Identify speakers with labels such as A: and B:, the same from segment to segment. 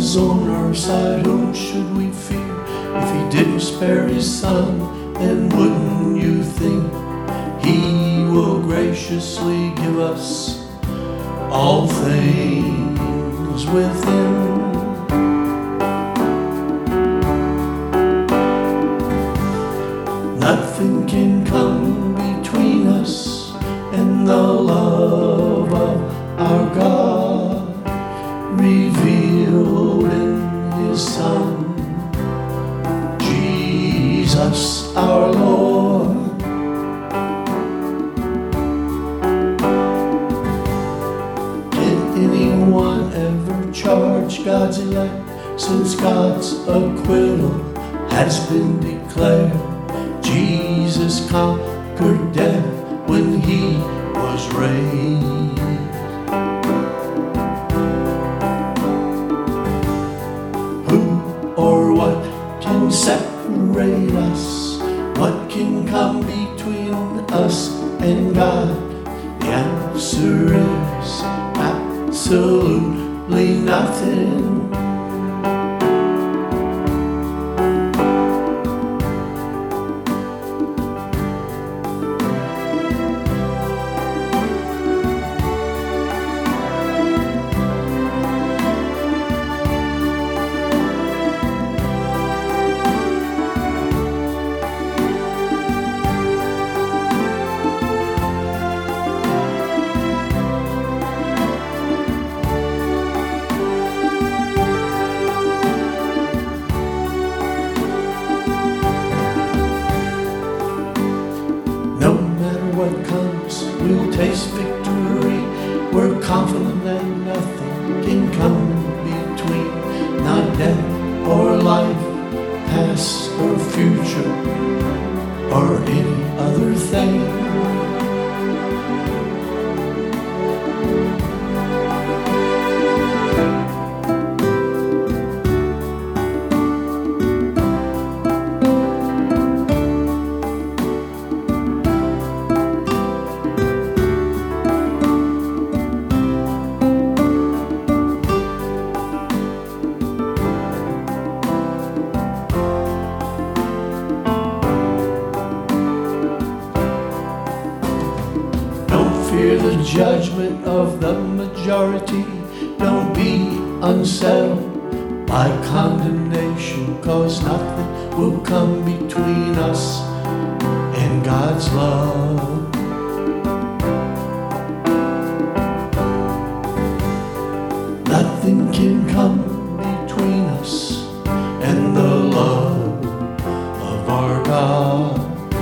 A: is on our side, whom should we fear? If he didn't spare his son, then wouldn't you think he will graciously give us all things with him? Nothing can come between us and the love of our God, revealed in his Son, Jesus our Lord. Can anyone ever charge God's elect, since God's acquittal has been declared? Jesus conquered death when he was raised. Who or what can separate us? What can come between us and God? The answer is absolutely nothing. No matter what comes, we'll taste victory. We're confident that nothing can come between, not death or life, past or future, or any other thing. Fear the judgment of the majority. Don't be unsettled by condemnation, 'cause nothing will come between us and God's love. Nothing can come between us and the love of our God,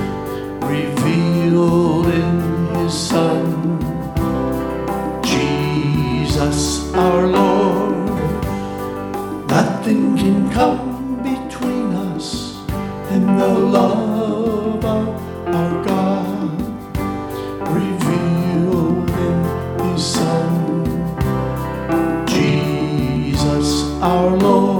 A: revealed in his Son, Jesus our Lord. Nothing can come between us and the love of our God, revealed in his Son, Jesus our Lord.